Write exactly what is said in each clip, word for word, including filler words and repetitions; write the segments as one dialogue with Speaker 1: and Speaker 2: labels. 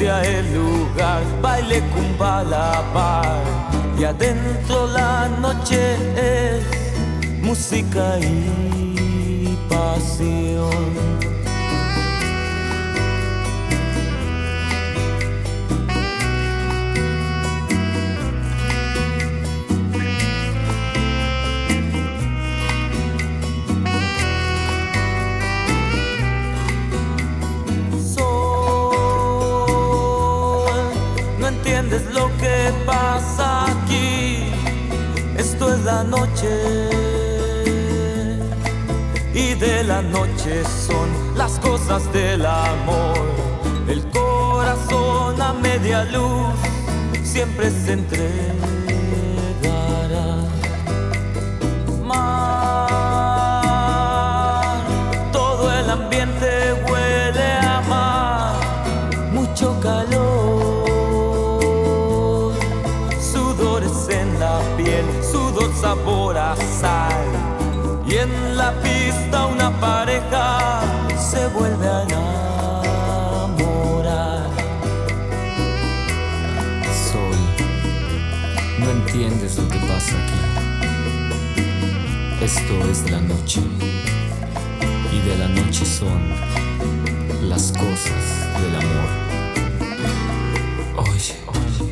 Speaker 1: sea el lugar, baile cumba la bar. Y adentro la noche es música y pasión. ¿Entiendes lo que pasa aquí? Esto es la noche, y de la noche son las cosas del amor. El corazón a media luz siempre se entregará. Mar, todo el ambiente huele a mar, mucho calor. En la piel, sudor, sabor a sal. Y en la pista una pareja se vuelve a enamorar.
Speaker 2: Sol, no entiendes lo que pasa aquí. Esto es la noche, y de la noche son las cosas del amor. Oye, oye.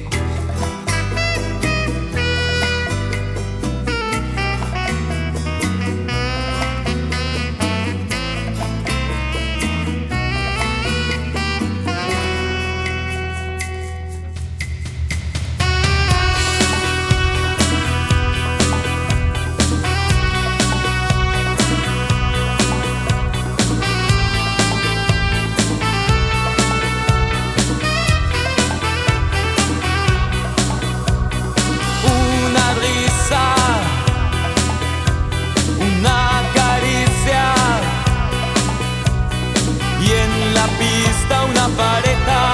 Speaker 1: Una pareja